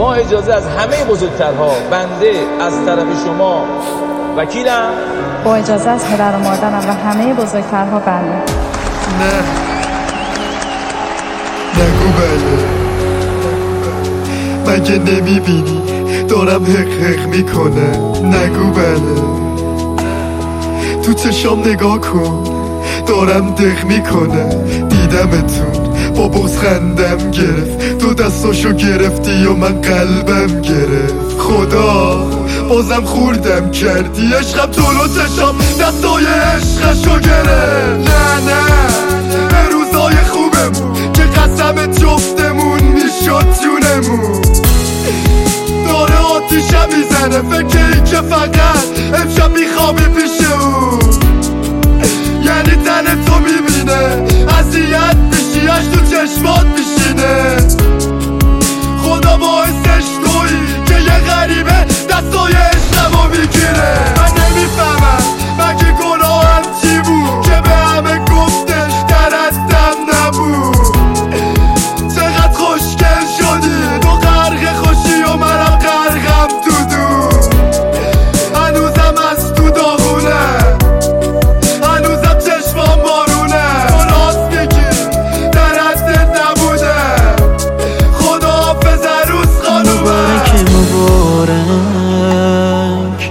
با اجازه از همه بزرگترها بنده از طرف شما وکیلم، با اجازه از پدر و مادرم و همه بزرگترها بله. نه نگو بله. مگه نمیبینی دارم حق میکنه؟ نگو بله. تو چشام نگاه کن دارم دق میکنه. دیدمتون با بغض خندم گرفت، تو دستاشو گرفتی و من قلبم گرفت. خدا بازم خوردم کردی، عشقم طولو چشام دستای عشقشو گرفت. نه به روزای خوبمون که قسم جفتمون میشد جونمون. داره آتیشم میزنه فکری که فقط امشب میخوابی پیش اون. یعنی تن تو میبینه اذیت میشی، اش تو چشمات میشینه. خدا باعثش تویی که یه غریبه دستای عشقمو میگیره. من نمیفهمم مگه گناهم چی بود که به همه گفتش درستم نبود. چقدر خوشگل شدی تو غرق خوشی و منم غرقم تو دور. هنوزم از تو داغونه، هنوزم چشمام بارونه. تو راست میگی درستت نبوده. خدا حافظ عروس خانومه. مبارک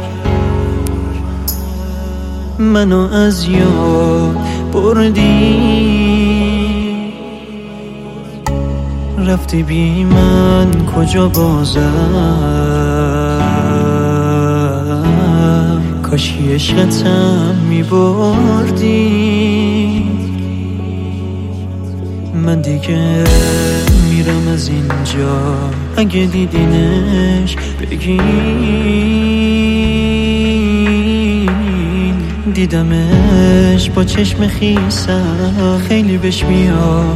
منو از یاد بردی، رفتی بی من کجا بازم. کاشی عشقتم میبردی. من دیگه میرم از اینجا، اگه دیدینش بگین دیدمش با چشم خیسم. خیلی بهش میاد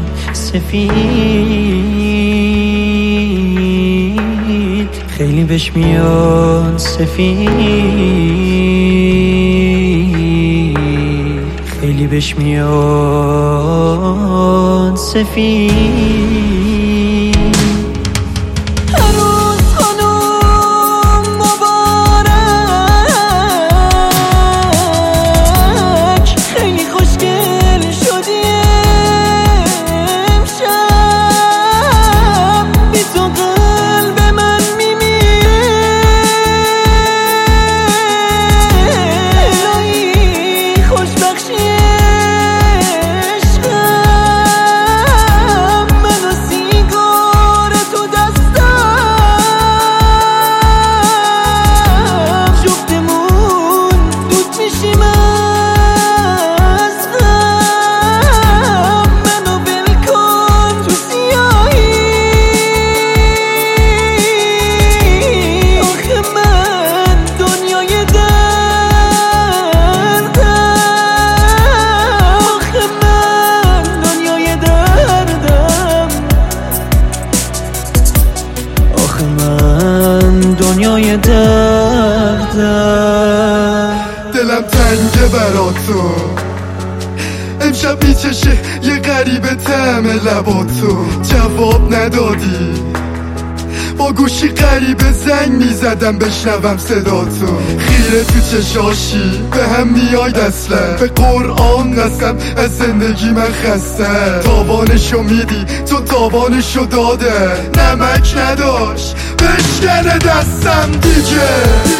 سفید، خیلی بهش میاد سفید، خیلی بهش میاد سفید. دنیای دردم. دلم تنگه برا تو، امشب میچشه یه غریبه طعم لباتو. جواب ندادی، با گوشی غریبه زنگ میزدم بشنوم صداتو. خیره تو چشاشی به هم میاید اصلا، به قرآن قسم از زندگی من خسته. تاوانشو میدی تو تاوانشو داده، نمک نداشت بشکنه دستم دیگه.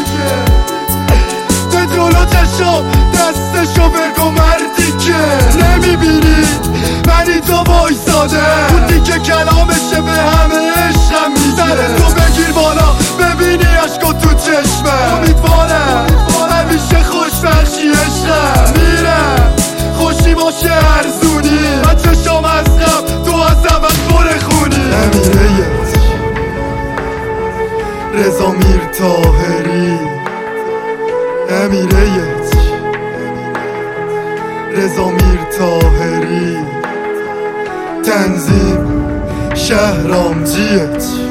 به جلو چشم دستشو بگو مردی که نمیبینی منی تو وایساده. اون دیگه کلامشه به همه عشقم میزنه. تو بگیر بالا ببینی عشقو تو چشمه. امیدوارم همیشه خوشبخشی عشقم. میرم خوشی باشه ارزونی، من چشم از غم تو از عوض برخونی. امیرهیت رضا میر طاهری، امیرهیت رضا میر طاهری، تنظیم شهرام جیت.